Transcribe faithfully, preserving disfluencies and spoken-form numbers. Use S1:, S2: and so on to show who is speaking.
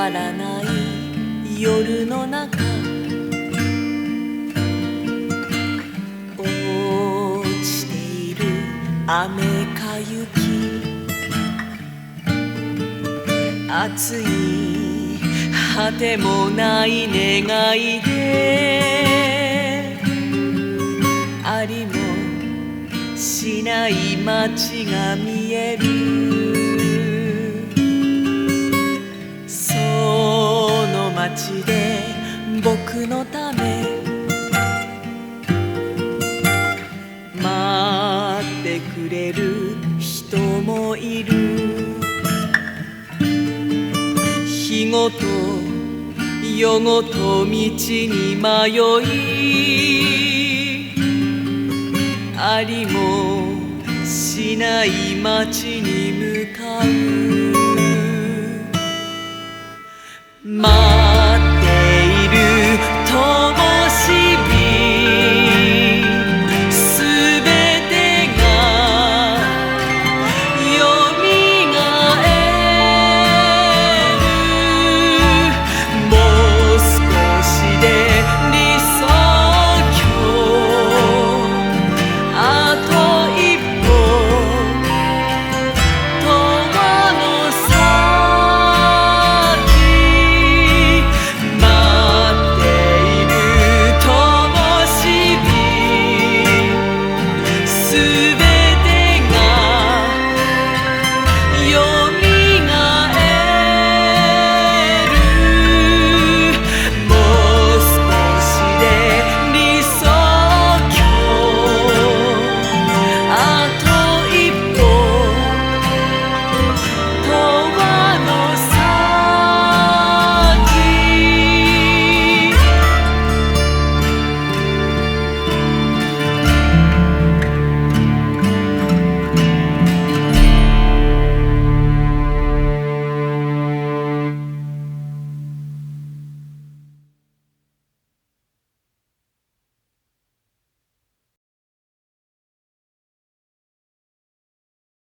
S1: からない夜の中、落ちている雨か雪、熱い果てもない願いで、ありもしない街が見える。その街で僕のため待ってくれる人もいる。日ごと夜ごと道に迷い、ありもしない街に向かう。